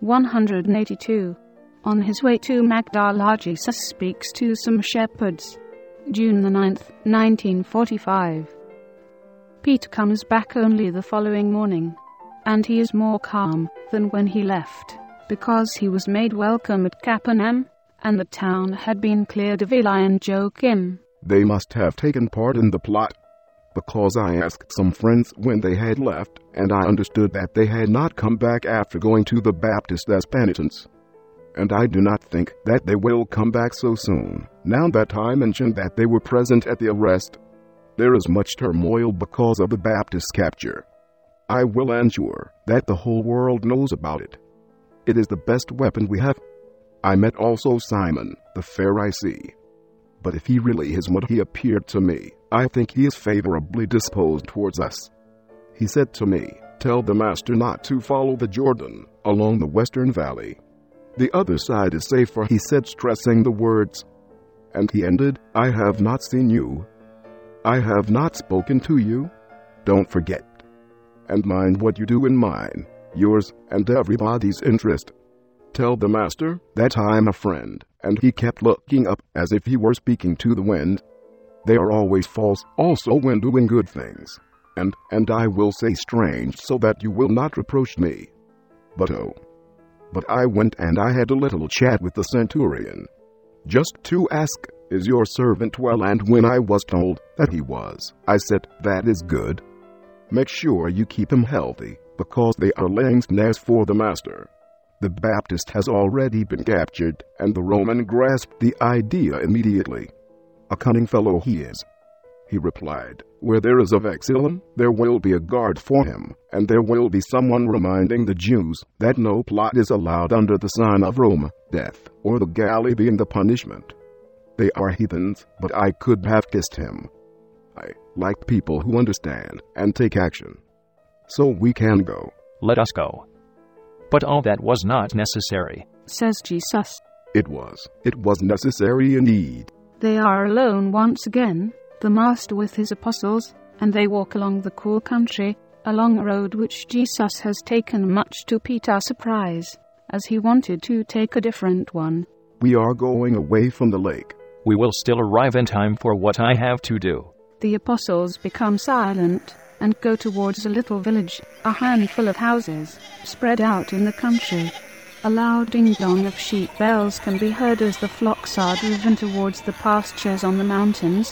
182. On his way to Magdala, Jesus speaks to some shepherds. June the 9th, 1945. Peter comes back only the following morning, and he is more calm than when he left, because he was made welcome at Capernaum, and the town had been cleared of Eli and Joachim. They must have taken part in the plot, because I asked some friends when they had left, and I understood that they had not come back after going to the Baptist as penitents. And I do not think that they will come back so soon. Now that I mentioned that they were present at the arrest, there is much turmoil because of the Baptist capture. I will ensure that the whole world knows about it. It is the best weapon we have. I met also Simon, the Pharisee. But if he really is what he appeared to me, I think he is favorably disposed towards us. He said to me, "Tell the master not to follow the Jordan along the western valley. The other side is safer," he said, stressing the words. And he ended, "I have not seen you. I have not spoken to you. Don't forget. And mind what you do in mine, yours, and everybody's interest. Tell the master that I'm a friend." And he kept looking up as if he were speaking to the wind. They are always false, also when doing good things. And I will say strange so that you will not reproach me. But I went and I had a little chat with the centurion, just to ask, "Is your servant well?" And when I was told that he was, I said, "That is good. Make sure you keep him healthy, because they are laying snares for the master." The Baptist has already been captured, and the Roman grasped the idea immediately. "A cunning fellow he is," he replied. "Where there is a vexillum, there will be a guard for him, and there will be someone reminding the Jews that no plot is allowed under the sign of Rome, death, or the galley being the punishment. They are heathens, but I could have kissed him. I like people who understand and take action. So we can go." "Let us go." "But all that was not necessary," says Jesus. It was necessary indeed. They are alone once again, the Master with his apostles, and they walk along the cool country, along a road which Jesus has taken, much to Peter's surprise, as he wanted to take a different one. "We are going away from the lake." "We will still arrive in time for what I have to do." The apostles become silent and go towards a little village, a handful of houses, spread out in the country. A loud ding-dong of sheep bells can be heard as the flocks are driven towards the pastures on the mountains.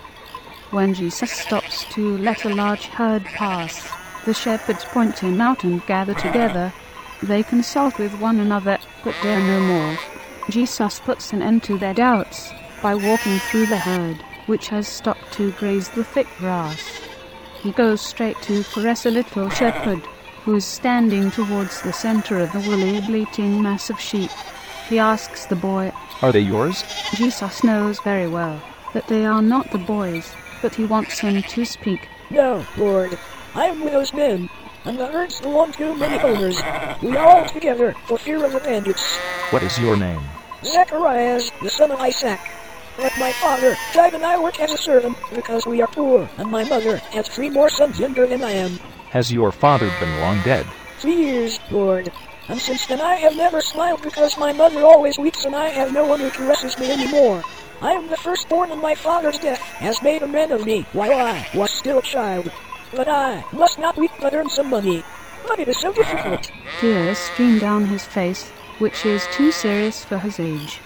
When Jesus stops to let a large herd pass, the shepherds point him out and gather together. They consult with one another, but dare no more. Jesus puts an end to their doubts by walking through the herd, which has stopped to graze the thick grass. He goes straight to caress a little shepherd, who is standing towards the center of the woolly, bleating mass of sheep. He asks the boy, "Are they yours?" Jesus knows very well that they are not the boy's, but he wants him to speak. "No, Lord, I am with those men, and the herds belong to many owners. We are all together for fear of the bandits." "What is your name?" "Zacharias, the son of Isaac. But my father died and I work as a servant because we are poor, and my mother has 3 more sons younger than I am." "Has your father been long dead?" 3 years, Lord. And since then I have never smiled because my mother always weeps and I have no one who caresses me anymore. I am the firstborn and my father's death has made a man of me while I was still a child. But I must not weep but earn some money. But it is so difficult." Tears stream down his face, which is too serious for his age.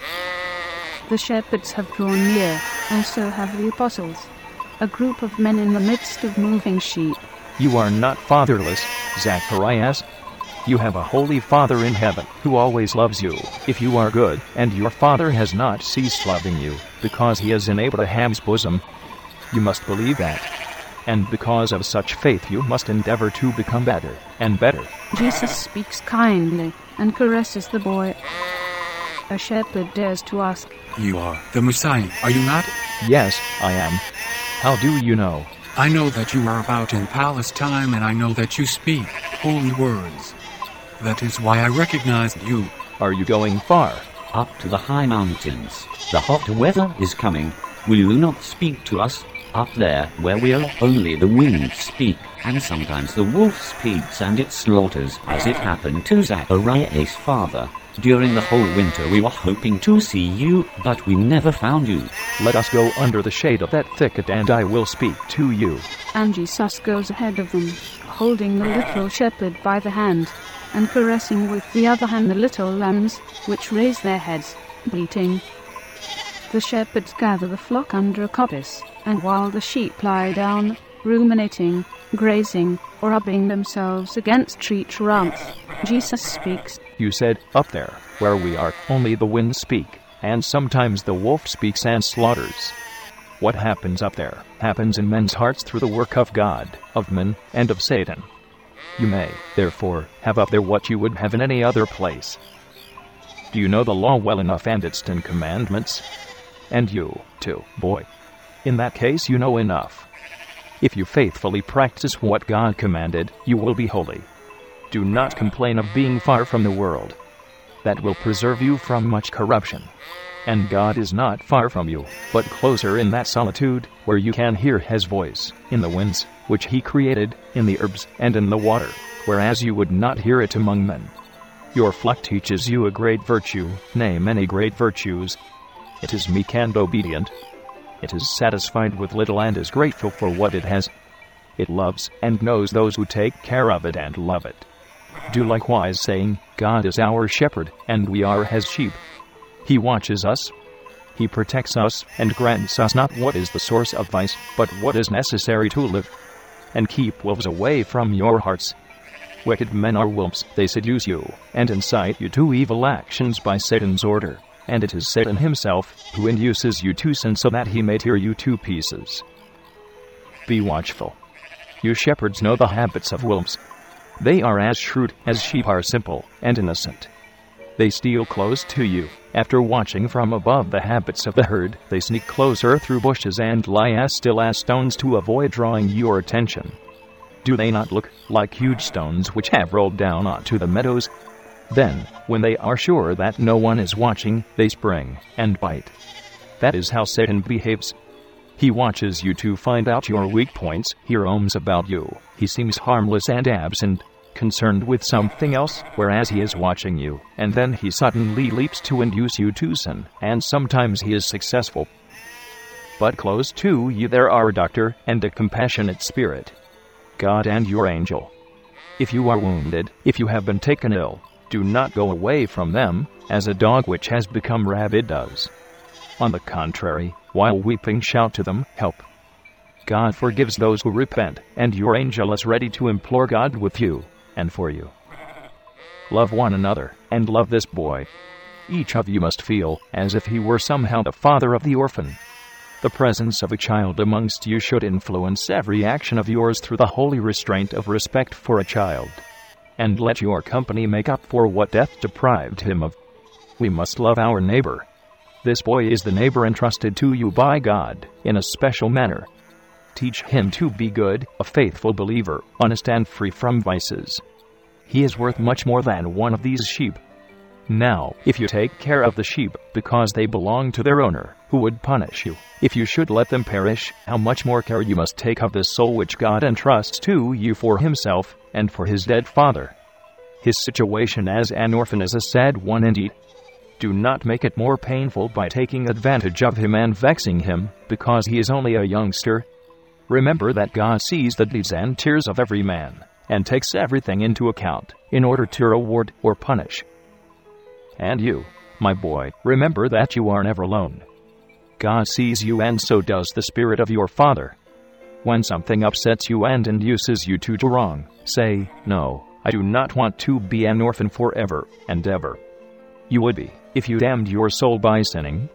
The shepherds have drawn near, and so have the apostles, a group of men in the midst of moving sheep. "You are not fatherless, Zacharias. You have a holy Father in heaven, who always loves you, if you are good, and your Father has not ceased loving you, because he is in Abraham's bosom. You must believe that. And because of such faith you must endeavor to become better and better." Jesus speaks kindly and caresses the boy. A shepherd dares to ask, "You are the Messiah, are you not?" "Yes, I am. How do you know?" "I know that you are about in Palestine, and I know that you speak holy words. That is why I recognized you." "Are you going far?" "Up to the high mountains. The hot weather is coming. Will you not speak to us?" Up there, where will only the wind speak, and sometimes the wolf speaks and it slaughters, as it happened to Zacharias' father. During the whole winter we were hoping to see you, but we never found you. Let us go under the shade of that thicket and I will speak to you. And Jesus goes ahead of them, holding the little shepherd by the hand, and caressing with the other hand the little lambs, which raise their heads, bleating. The shepherds gather the flock under a coppice, and while the sheep lie down, ruminating, grazing, or rubbing themselves against tree trunks, Jesus speaks. You said, up there, where we are, only the winds speak, and sometimes the wolf speaks and slaughters. What happens up there, happens in men's hearts through the work of God, of men, and of Satan. You may, therefore, have up there what you would have in any other place. Do you know the law well enough and its 10 commandments? And you, too, boy. In that case you know enough. If you faithfully practice what God commanded, you will be holy. Do not complain of being far from the world. That will preserve you from much corruption. And God is not far from you, but closer in that solitude, where you can hear His voice, in the winds, which He created, in the herbs, and in the water, whereas you would not hear it among men. Your flock teaches you a great virtue, nay, many great virtues. It is meek and obedient. It is satisfied with little and is grateful for what it has. It loves and knows those who take care of it and love it. Do likewise, saying, God is our shepherd, and we are His sheep. He watches us. He protects us, and grants us not what is the source of vice, but what is necessary to live. And keep wolves away from your hearts. Wicked men are wolves, they seduce you, and incite you to evil actions by Satan's order. And it is Satan himself who induces you to sin so that he may tear you to pieces. Be watchful. You shepherds know the habits of wolves. They are as shrewd as sheep are simple and innocent. They steal close to you. After watching from above the habits of the herd, they sneak closer through bushes and lie as still as stones to avoid drawing your attention. Do they not look like huge stones which have rolled down onto the meadows? Then, when they are sure that no one is watching, they spring and bite. That is how Satan behaves. He watches you to find out your weak points. He roams about you. He seems harmless and absent, concerned with something else, whereas he is watching you, and then he suddenly leaps to induce you to sin, and sometimes he is successful. But close to you there are a doctor and a compassionate spirit, God and your angel. If you are wounded, if you have been taken ill, do not go away from them, as a dog which has become rabid does. On the contrary, while weeping shout to them, help. God forgives those who repent, and your angel is ready to implore God with you, and for you. Love one another, and love this boy. Each of you must feel as if he were somehow the father of the orphan. The presence of a child amongst you should influence every action of yours through the holy restraint of respect for a child. And let your company make up for what death deprived him of. We must love our neighbor. This boy is the neighbor entrusted to you by God, in a special manner. Teach him to be good, a faithful believer, honest and free from vices. He is worth much more than one of these sheep. Now, if you take care of the sheep, because they belong to their owner, who would punish you, if you should let them perish, how much more care you must take of this soul which God entrusts to you for himself, and for his dead father. His situation as an orphan is a sad one indeed. Do not make it more painful by taking advantage of him and vexing him, because he is only a youngster. Remember that God sees the deeds and tears of every man, and takes everything into account, in order to reward or punish. And you, my boy, remember that you are never alone. God sees you, and so does the Spirit of your Father. When something upsets you and induces you to do wrong, say, no, I do not want to be an orphan forever and ever. You would be, if you damned your soul by sinning.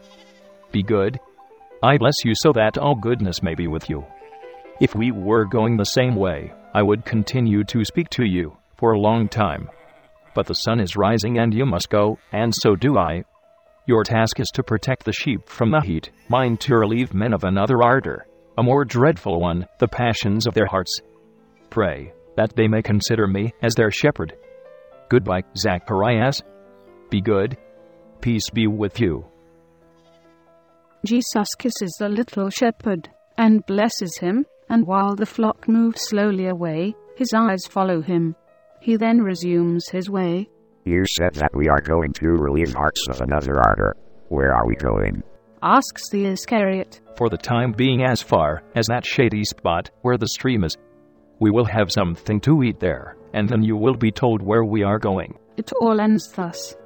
Be good. I bless you so that all goodness may be with you. If we were going the same way, I would continue to speak to you for a long time. But the sun is rising and you must go, and so do I. Your task is to protect the sheep from the heat, mine to relieve men of another ardor, a more dreadful one, the passions of their hearts. Pray that they may consider me as their shepherd. Goodbye, Zacharias. Be good. Peace be with you. Jesus kisses the little shepherd, and blesses him, and while the flock moves slowly away, his eyes follow him. He then resumes his way. You said that we are going to relieve hearts of another ardor. Where are we going? Asks the Iscariot. For the time being, as far as that shady spot where the stream is. We will have something to eat there, and then you will be told where we are going. It all ends thus.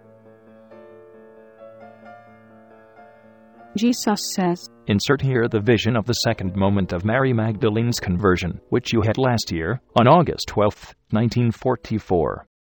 Jesus says, Insert here the vision of the second moment of Mary Magdalene's conversion, which you had last year, on August 12, 1944.